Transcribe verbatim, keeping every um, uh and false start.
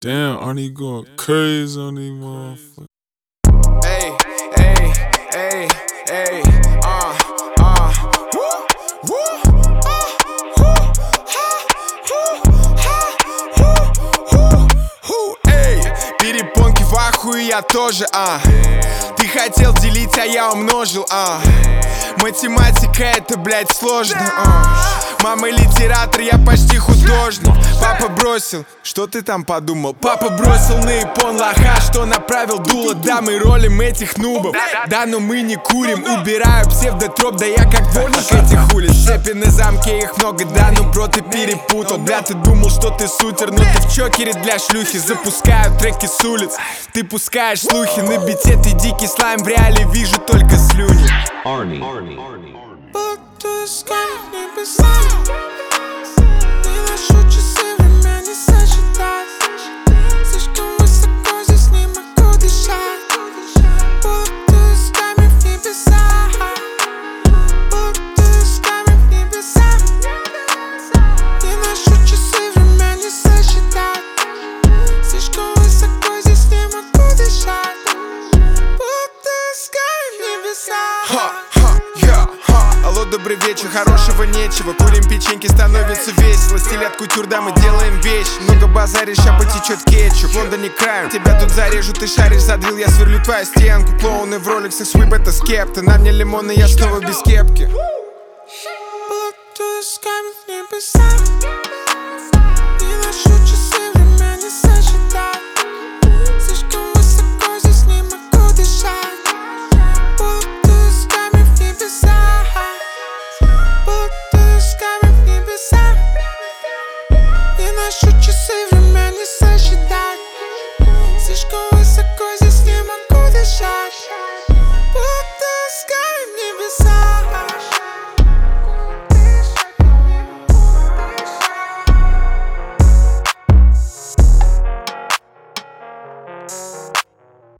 Damn, Arnie going crazy on these motherfuckers. Hey, hey, hey, hey, uh, uh, woo, woo, uh, woo, ha, woo, ha, woo, woo, woo, эй, перепонки в ахуе, я тоже, а. Ты хотел делить, а я умножил, а. Математика это, блядь, сложно, а. Мама литератор, я почти художник. Папа бросил, что ты там подумал? Папа бросил на япон лоха, что направил дуло. Да, мы ролим этих нубов, да, но мы не курим. Убираю псевдотроп, да я как дворник этих улиц. Цепи на замке, их много, да, ну бро, ты перепутал. Бля, ты думал, что ты сутер, но ты в чокере для шлюхи. Запускаю треки с улиц, ты пускаешь слухи. На бите ты дикий слайм, в реале вижу только слюни. Arnie. Не ношу часы, время не сосчитать. Слишком высоко, здесь не могу дышать. Будто с камень в небесах. Будто с камень в небесах. Не ношу часы, время не сосчитать. Слишком высоко, здесь не могу дышать. Будто с камень в небесах. Алло, добрый вечер, хорошего нечего. Курим печеньки, становится весело. Стиль от кутюр, да, мы делаем вещи. Много базаришь, ща потечет кетчуп. В Лондоне крайм, тебя тут зарежу, ты шаришь, задрил, я сверлю твою стенку. Клоуны в роликсах, свип, это скепта. На мне лимоны, я снова без кепки. Будто с камень в небесах.